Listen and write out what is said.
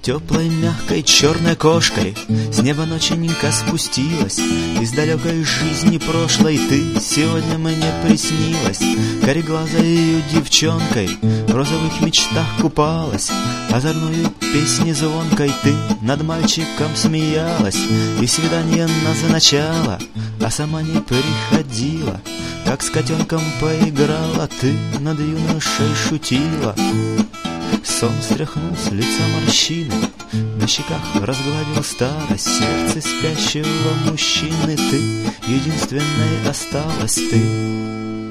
Теплой, мягкой, черной кошкой с неба ноченька спустилась. Из далекой жизни прошлой ты сегодня мне приснилась. Кореглазою девчонкой в розовых мечтах купалась. Озорною песней звонкой ты над мальчиком смеялась. И свидание назначала, а сама не приходила. Как с котенком поиграла, ты над юношей шутила. Сон стряхнул с лица морщины, на щеках разгладил старость. Сердце спящего мужчины ты, единственной осталась ты.